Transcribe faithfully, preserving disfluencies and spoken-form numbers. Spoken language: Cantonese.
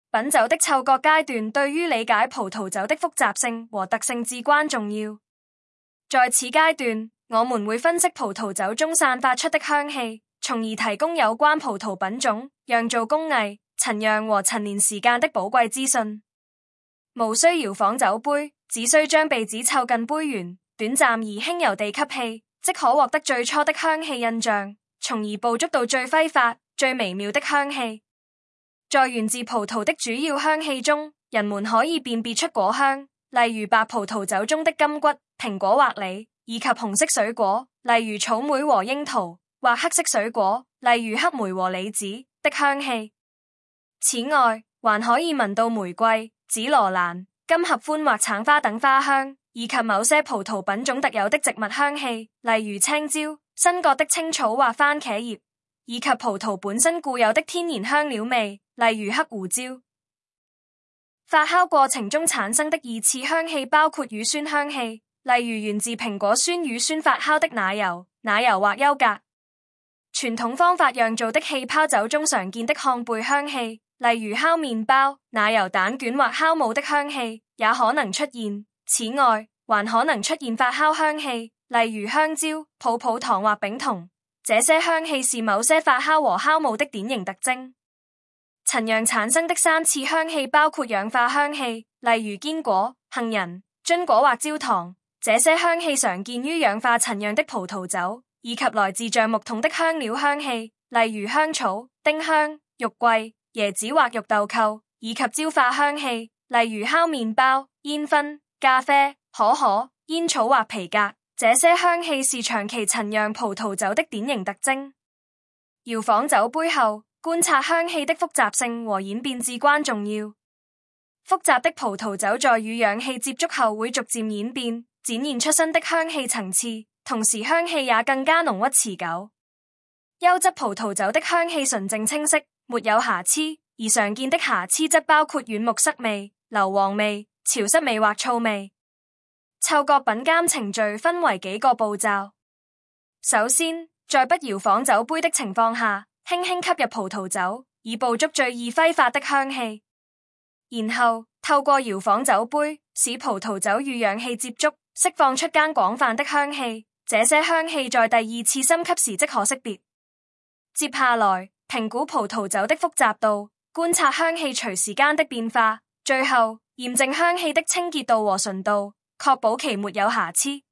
品酒的嗅覺階段對於理解葡萄酒的複雜性和特性至關重要。在此階段，我們會分析葡萄酒中散發出的香氣，從而提供有關葡萄品種、釀造工藝、陳釀和陳年時間的寶貴資訊。無需搖晃酒杯，只需將鼻子湊近杯緣，短暫而輕柔地吸氣，即可獲得最初的香氣印象，從而捕捉到最揮發、最微妙的香氣。在源自葡萄的主要香氣中，人們可以辨別出果香，例如白葡萄酒中的金橘、蘋果或梨，以及紅色水果，例如草莓和櫻桃，或黑色水果，例如黑莓和李子的香氣。此外，還可以聞到玫瑰、紫羅蘭、金合歡或橙花等花香，以及某些葡萄品種特有的植物香氣，例如青椒、新割的青草或番茄葉，以及葡萄本身固有的天然香料味，例如黑胡椒。發酵過程中產生的二次香氣包括乳酸香氣，例如源自蘋果酸乳酸發酵的奶油、奶油或優格。傳統方法釀造的氣泡酒中常見的烘焙香氣，例如烤麵包、奶油蛋卷或酵母的香氣，也可能出現。此外，還可能出現發酵香氣，例如香蕉、泡泡糖或丙酮。這些香氣是某些發酵和酵母的典型特徵。陳釀產生的三次香氣包括氧化香氣，例如堅果、杏仁、榛果或焦糖。這些香氣常見於氧化陳釀的葡萄酒，以及來自橡木桶的香料香氣，例如香草、丁香、肉桂、椰子或肉豆蔻，以及焦化香氣，例如烤麵包、煙燻、咖啡、可可、煙草或皮革。這些香氣是長期陳釀葡萄酒的典型特徵。搖晃酒杯後，觀察香氣的複雜性和演變至關重要。複雜的葡萄酒在與氧氣接觸後會逐漸演變，展現出新的香氣層次，同時香氣也更加濃郁持久。優質葡萄酒的香氣純正清晰，沒有瑕疵，而常見的瑕疵則包括軟木塞味、硫磺味、潮濕味或醋味。嗅覺品鑑程序分為幾個步驟。首先，在不搖晃酒杯的情況下，輕輕吸入葡萄酒，以捕捉最易揮發的香氣。然後，透過搖晃酒杯，使葡萄酒與氧氣接觸，釋放出更廣泛的香氣。這些香氣在第二次深吸時即可識別。接下來，評估葡萄酒的複雜度，觀察香氣隨時間的變化。最後，驗證香氣的清潔度和純度，確保其沒有瑕疵。